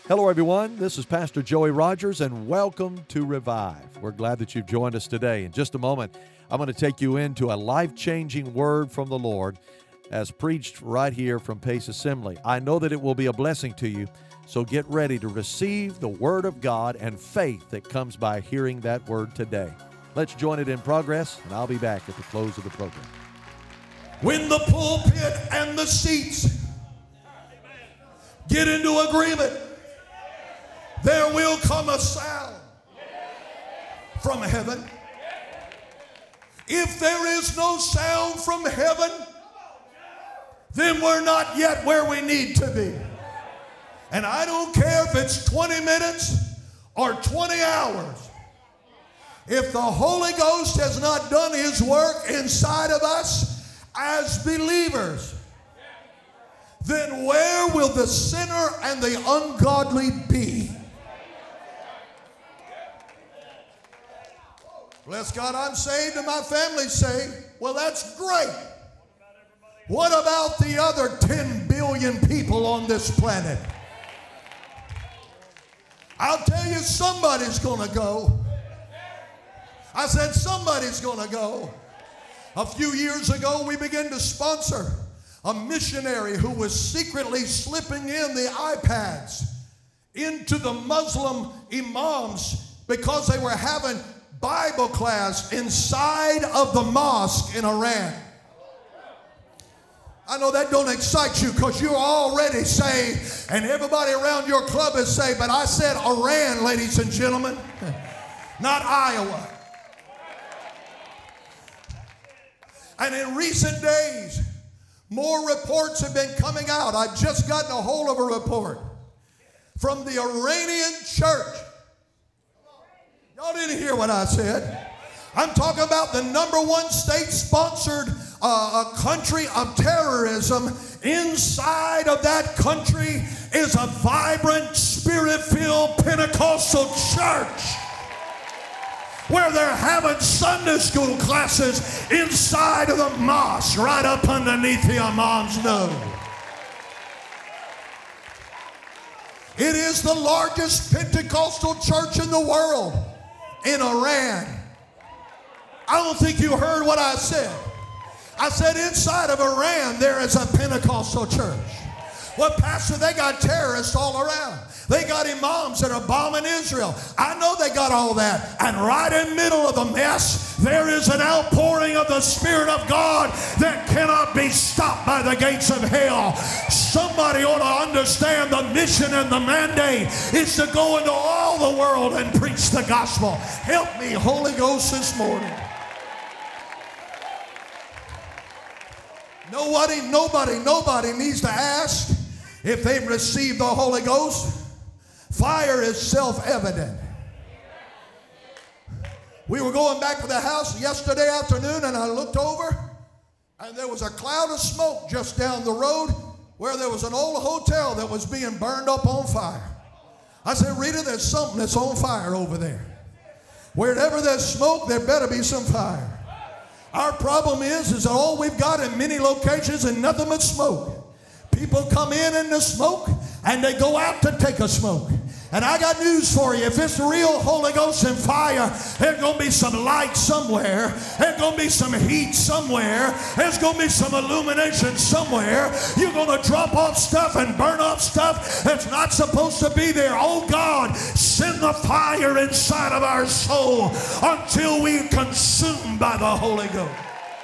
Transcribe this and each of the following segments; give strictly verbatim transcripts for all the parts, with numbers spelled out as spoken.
Hello, everyone. This is Pastor Joey Rogers, and welcome to Revive. We're glad that you've joined us today. In just a moment, I'm going to take you into a life-changing word from the Lord as preached right here from Pace Assembly. I know that it will be a blessing to you, so get ready to receive the Word of God and faith that comes by hearing that Word today. Let's join it in progress, and I'll be back at the close of the program. When the pulpit and the seats get into agreement, there will come a sound from heaven. If there is no sound from heaven, then we're not yet where we need to be. And I don't care if it's twenty minutes or twenty hours. If the Holy Ghost has not done His work inside of us as believers, then where will the sinner and the ungodly be? Bless God, I'm saved and my family's saved. Well, that's great. What about the other ten billion people on this planet? I'll tell you, somebody's going to go. I said somebody's going to go. A few years ago, we began to sponsor a missionary who was secretly slipping in the iPads into the Muslim imams because they were having Bible class inside of the mosque in Iran. I know that don't excite you because you're already saved and everybody around your club is saved, but I said Iran, ladies and gentlemen, not Iowa. And in recent days, more reports have been coming out. I've just gotten a hold of a report from the Iranian church. Y'all didn't hear what I said. I'm talking about the number one state-sponsored uh, a country of terrorism. Inside of that country is a vibrant, spirit-filled Pentecostal church where they're having Sunday school classes inside of the mosque right up underneath the imam's nose. It is the largest Pentecostal church in the world in Iran. I don't think you heard what I said. I said inside of Iran there is a Pentecostal church. Well, Pastor, they got terrorists all around. They got imams that are bombing Israel. I know they got all that. And right in the middle of the mess, there is an outpouring of the Spirit of God that cannot be stopped by the gates of hell. Somebody ought to understand the mission and the mandate is to go into all the world and preach the gospel. Help me, Holy Ghost, this morning. Nobody, nobody, nobody needs to ask if they've received the Holy Ghost. Fire is self-evident. We were going back to the house yesterday afternoon and I looked over and there was a cloud of smoke just down the road where there was an old hotel that was being burned up on fire. I said, Rita, there's something that's on fire over there. Wherever there's smoke, there better be some fire. Our problem is, is that all we've got in many locations is nothing but smoke. People come in in the smoke and they go out to take a smoke. And I got news for you. If it's the real Holy Ghost and fire, there's going to be some light somewhere. There's going to be some heat somewhere. There's going to be some illumination somewhere. You're going to drop off stuff and burn off stuff that's not supposed to be there. Oh God, send the fire inside of our soul until we're consumed by the Holy Ghost.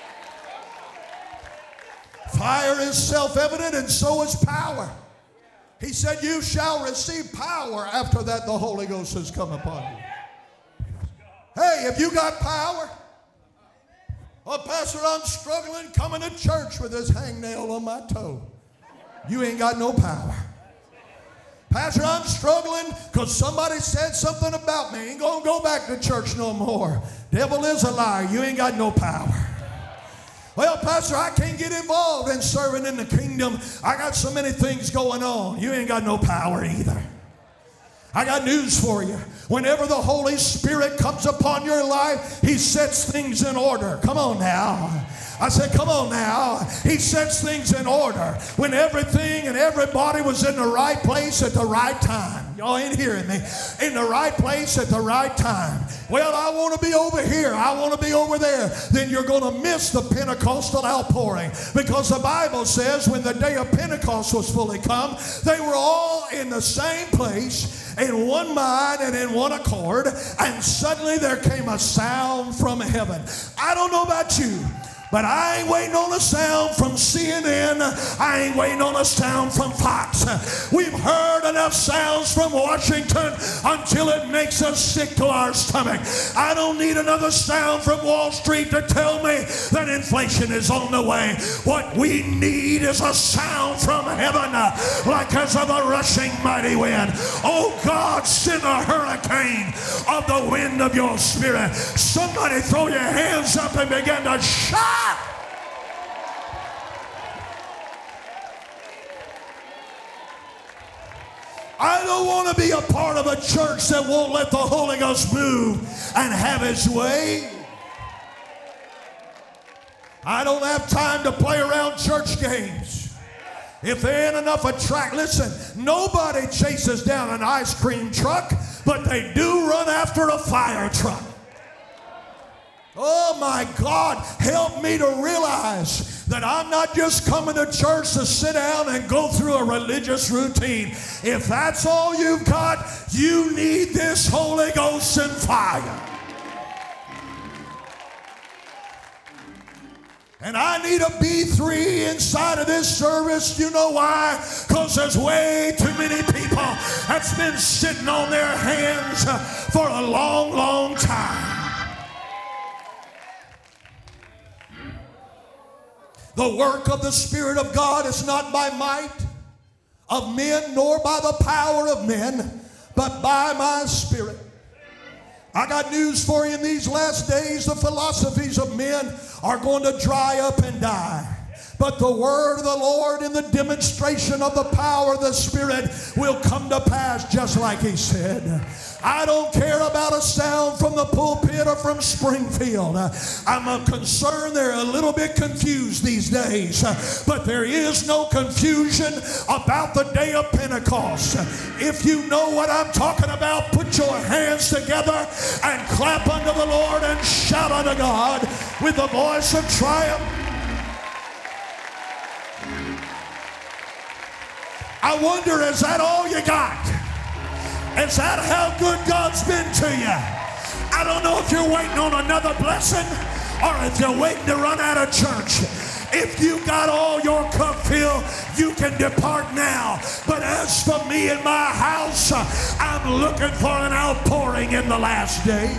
Fire is self-evident and so is power. He said, you shall receive power after that the Holy Ghost has come upon you. Hey, if you got power, oh, Pastor, I'm struggling coming to church with this hangnail on my toe. You ain't got no power. Pastor, I'm struggling because somebody said something about me. Ain't going to go back to church no more. Devil is a liar. You ain't got no power. Well, Pastor, I can't get involved in serving in the kingdom. I got so many things going on. You ain't got no power either. I got news for you. Whenever the Holy Spirit comes upon your life, He sets things in order. Come on now. I said, come on now. He sets things in order when everything and everybody was in the right place at the right time. Y'all ain't hearing me. In the right place at the right time. Well, I want to be over here. I want to be over there. Then you're going to miss the Pentecostal outpouring, because the Bible says when the day of Pentecost was fully come, they were all in the same place, in one mind and in one accord, and suddenly there came a sound from heaven. I don't know about you, but I ain't waiting on a sound from C N N. I ain't waiting on a sound from Fox. We've heard enough sounds from Washington until it makes us sick to our stomach. I don't need another sound from Wall Street to tell me that inflation is on the way. What we need is a sound from heaven, like as of a rushing mighty wind. Oh God, send a hurricane of the wind of your spirit. Somebody throw your hands up and begin to shout. I don't want to be a part of a church that won't let the Holy Ghost move and have His way. I don't have time to play around church games. If there ain't enough attract, listen, nobody chases down an ice cream truck, but they do run after a fire truck. Oh my God, help me to realize that I'm not just coming to church to sit down and go through a religious routine. If that's all you've got, you need this Holy Ghost and fire. And I need a B three inside of this service. You know why? Because there's way too many people that's been sitting on their hands for a long, long time. The work of the Spirit of God is not by might of men, nor by the power of men, but by my Spirit. I got news for you. In these last days, the philosophies of men are going to dry up and die. But the word of the Lord in the demonstration of the power of the Spirit will come to pass just like He said. I don't care about a sound from the pulpit or from Springfield. I'm concerned they're a little bit confused these days. But there is no confusion about the day of Pentecost. If you know what I'm talking about, put your hands together and clap unto the Lord and shout unto God with the voice of triumph. I wonder, is that all you got? Is that how good God's been to you? I don't know if you're waiting on another blessing or if you're waiting to run out of church. If you got all your cup filled, you can depart now. But as for me and my house, I'm looking for an outpouring in the last day.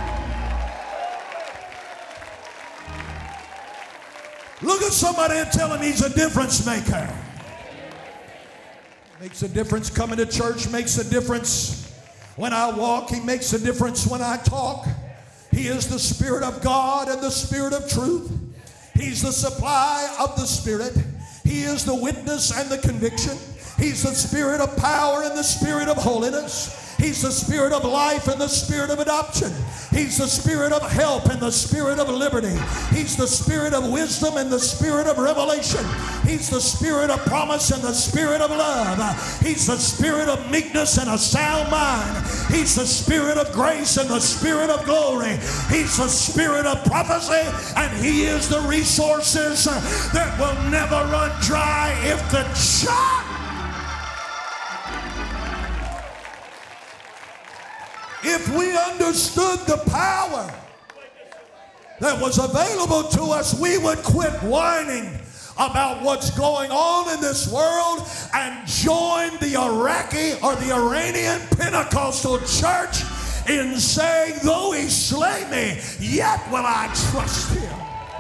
Look at somebody and tell him he's a difference maker. Makes a difference coming to church, makes a difference when I walk. He makes a difference when I talk. He is the Spirit of God and the Spirit of truth. He's the supply of the Spirit. He is the witness and the conviction. He's the Spirit of power and the Spirit of holiness. He's the Spirit of life and the Spirit of adoption. He's the Spirit of help and the Spirit of liberty. He's the Spirit of wisdom and the Spirit of revelation. He's the Spirit of promise and the Spirit of love. He's the Spirit of meekness and a sound mind. He's the Spirit of grace and the Spirit of glory. He's the Spirit of prophecy, and He is the resources that will never run dry if the church. If we understood the power that was available to us, we would quit whining about what's going on in this world and join the Iraqi or the Iranian Pentecostal church in saying, though He slay me, yet will I trust Him.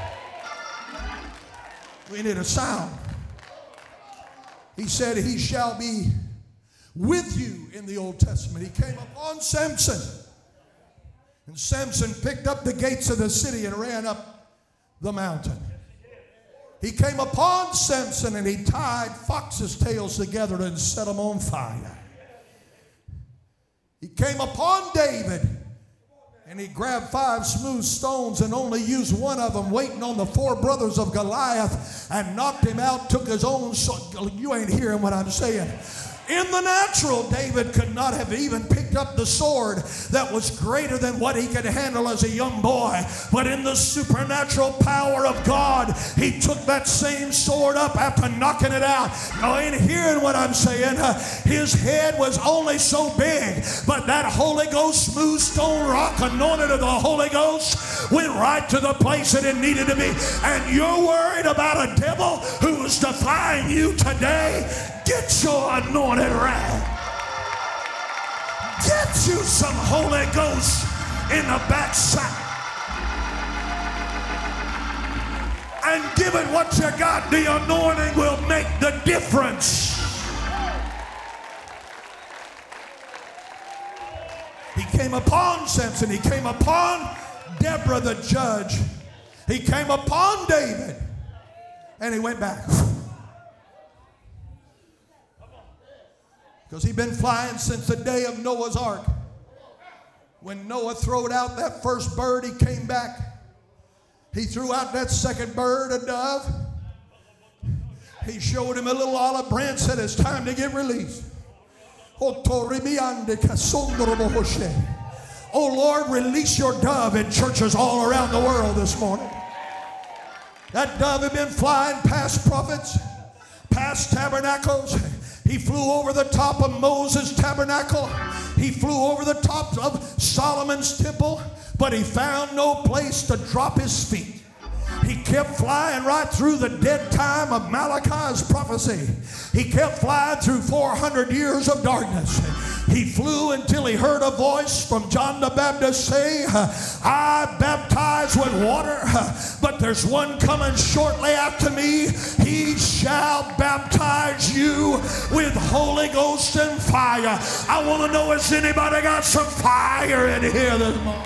We need a sound. He said He shall be with you in the Old Testament. He came upon Samson, and Samson picked up the gates of the city and ran up the mountain. He came upon Samson and he tied foxes' tails together and set them on fire. He came upon David And he grabbed five smooth stones and only used one of them, waiting on the four brothers of Goliath, and knocked him out, took his own sword. You ain't hearing what I'm saying. In the natural, David could not have even picked up the sword that was greater than what he could handle as a young boy. But in the supernatural power of God, he took that same sword up after knocking it out. You ain't hearing what I'm saying. Uh, his head was only so big, but that Holy Ghost, smooth stone rock, anointed of the Holy Ghost, went right to the place that it needed to be. And you're worried about a devil who is defying you today? Get your anointed rag. Get you some Holy Ghost in the backside. And give it what you got. The anointing will make the difference. He came upon Samson. He came upon Deborah the judge. He came upon David. And he went back. Because he'd been flying since the day of Noah's ark. When Noah threw out that first bird, he came back. He threw out that second bird, a dove. He showed him a little olive branch, said it's time to get released. Oh Lord, release your dove in churches all around the world this morning. That dove had been flying past prophets, past tabernacles. He flew over the top of Moses' tabernacle. He flew over the top of Solomon's temple, but he found no place to drop his feet. He kept flying right through the dead time of Malachi's prophecy. He kept flying through four hundred years of darkness. He flew until he heard a voice from John the Baptist say, I baptize with water, but there's one coming shortly after me. He shall baptize you with Holy Ghost and fire. I want to know, has anybody got some fire in here this morning?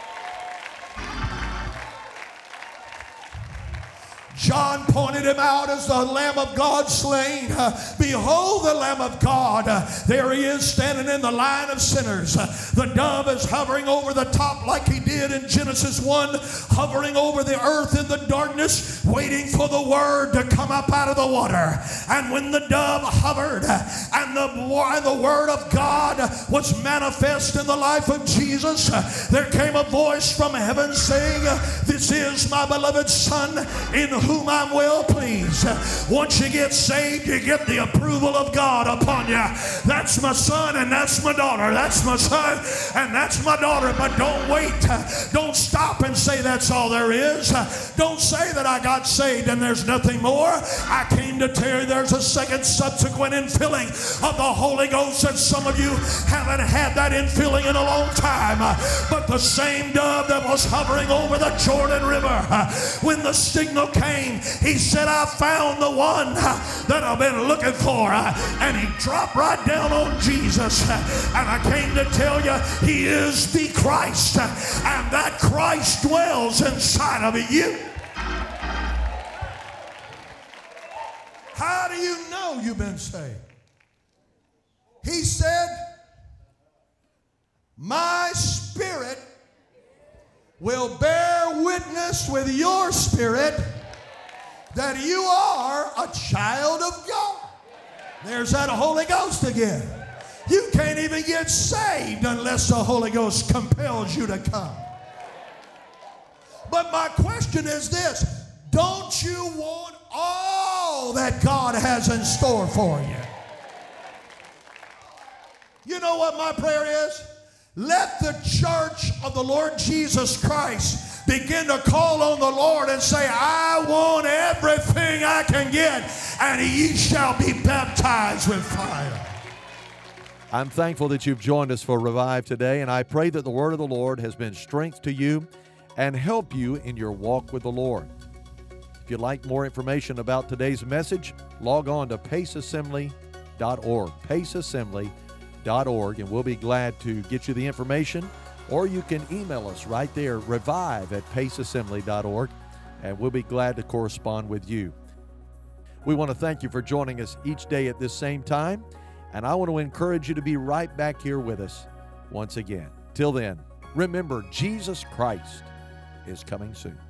John pointed him out as the Lamb of God slain. Uh, behold the Lamb of God. Uh, there he is standing in the line of sinners. Uh, the dove is hovering over the top like he did in Genesis one, hovering over the earth in the darkness, waiting for the word to come up out of the water. And when the dove hovered uh, and the, and the word of God was manifest in the life of Jesus, uh, there came a voice from heaven saying, this is my beloved Son in whom I'm well pleased. Once you get saved, you get the approval of God upon you. That's my son and that's my daughter. That's my son and that's my daughter. But don't wait. Don't stop and say that's all there is. Don't say that I got saved and there's nothing more. I came to tell you there's a second subsequent infilling of the Holy Ghost, and some of you haven't had that infilling in a long time. But the same dove that was hovering over the Jordan River, when the signal came, he said, I found the one that I've been looking for. And he dropped right down on Jesus. And I came to tell you, he is the Christ. And that Christ dwells inside of you. How do you know you've been saved? He said, my spirit will bear witness with your spirit that you are a child of God. There's that Holy Ghost again. You can't even get saved unless the Holy Ghost compels you to come. But my question is this: don't you want all that God has in store for you? You know what my prayer is? Let the church of the Lord Jesus Christ begin to call on the Lord and say, I want everything I can get, and ye shall be baptized with fire. I'm thankful that you've joined us for Revive today, and I pray that the word of the Lord has been strength to you and help you in your walk with the Lord. If you'd like more information about today's message, log on to pace assembly dot org, pace assembly dot org, and we'll be glad to get you the information, or you can email us right there, revive at pace assembly dot org, and we'll be glad to correspond with you. We want to thank you for joining us each day at this same time, and I want to encourage you to be right back here with us once again. Till then, remember, Jesus Christ is coming soon.